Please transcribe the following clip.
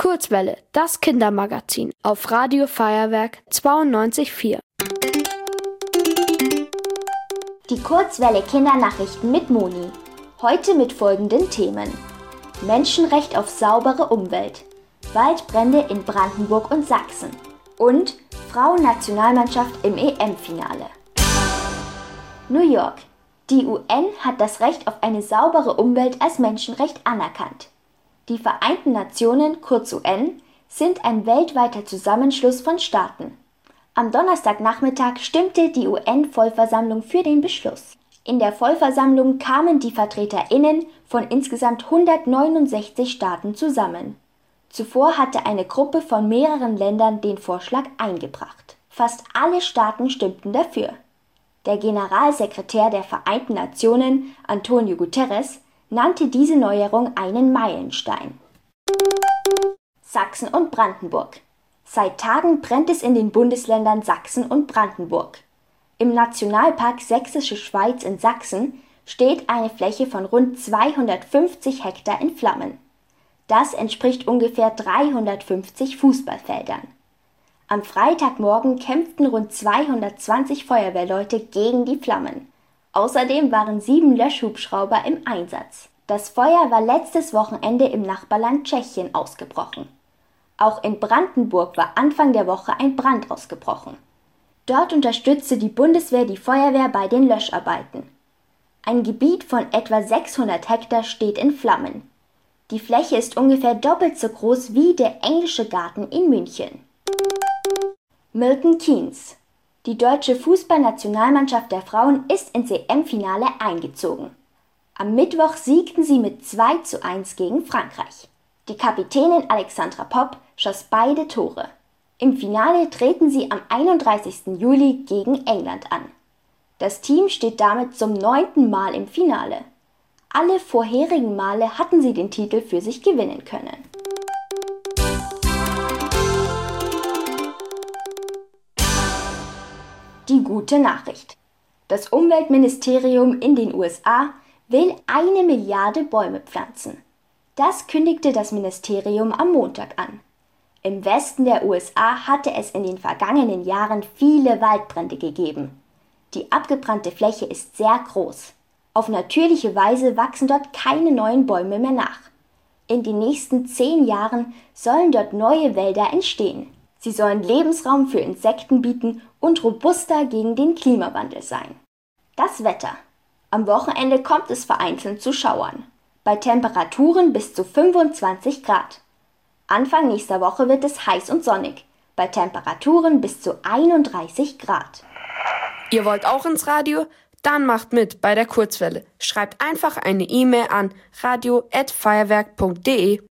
Kurzwelle, das Kindermagazin auf Radio Feuerwerk 92,4. Die Kurzwelle Kindernachrichten mit Moni. Heute mit folgenden Themen: Menschenrecht auf saubere Umwelt, Waldbrände in Brandenburg und Sachsen und Frauennationalmannschaft im EM-Finale. New York. Die UN hat das Recht auf eine saubere Umwelt als Menschenrecht anerkannt. Die Vereinten Nationen, kurz UN, sind ein weltweiter Zusammenschluss von Staaten. Am Donnerstagnachmittag stimmte die UN-Vollversammlung für den Beschluss. In der Vollversammlung kamen die VertreterInnen von insgesamt 169 Staaten zusammen. Zuvor hatte eine Gruppe von mehreren Ländern den Vorschlag eingebracht. Fast alle Staaten stimmten dafür. Der Generalsekretär der Vereinten Nationen, Antonio Guterres, nannte diese Neuerung einen Meilenstein. Sachsen und Brandenburg. Seit Tagen brennt es in den Bundesländern Sachsen und Brandenburg. Im Nationalpark Sächsische Schweiz in Sachsen steht eine Fläche von rund 250 Hektar in Flammen. Das entspricht ungefähr 350 Fußballfeldern. Am Freitagmorgen kämpften rund 220 Feuerwehrleute gegen die Flammen. Außerdem waren 7 Löschhubschrauber im Einsatz. Das Feuer war letztes Wochenende im Nachbarland Tschechien ausgebrochen. Auch in Brandenburg war Anfang der Woche ein Brand ausgebrochen. Dort unterstützte die Bundeswehr die Feuerwehr bei den Löscharbeiten. Ein Gebiet von etwa 600 Hektar steht in Flammen. Die Fläche ist ungefähr doppelt so groß wie der Englische Garten in München. Milton Keynes. Die deutsche Fußballnationalmannschaft der Frauen ist ins EM-Finale eingezogen. Am Mittwoch siegten sie mit 2:1 gegen Frankreich. Die Kapitänin Alexandra Popp schoss beide Tore. Im Finale treten sie am 31. Juli gegen England an. Das Team steht damit zum 9. Mal im Finale. Alle vorherigen Male hatten sie den Titel für sich gewinnen können. Die gute Nachricht. Das Umweltministerium in den USA will 1 Milliarde Bäume pflanzen. Das kündigte das Ministerium am Montag an. Im Westen der USA hatte es in den vergangenen Jahren viele Waldbrände gegeben. Die abgebrannte Fläche ist sehr groß. Auf natürliche Weise wachsen dort keine neuen Bäume mehr nach. In den nächsten 10 Jahren sollen dort neue Wälder entstehen. Sie sollen Lebensraum für Insekten bieten und robuster gegen den Klimawandel sein. Das Wetter. Am Wochenende kommt es vereinzelt zu Schauern. Bei Temperaturen bis zu 25 Grad. Anfang nächster Woche wird es heiß und sonnig. Bei Temperaturen bis zu 31 Grad. Ihr wollt auch ins Radio? Dann macht mit bei der Kurzwelle. Schreibt einfach eine E-Mail an radio@feuerwerk.de.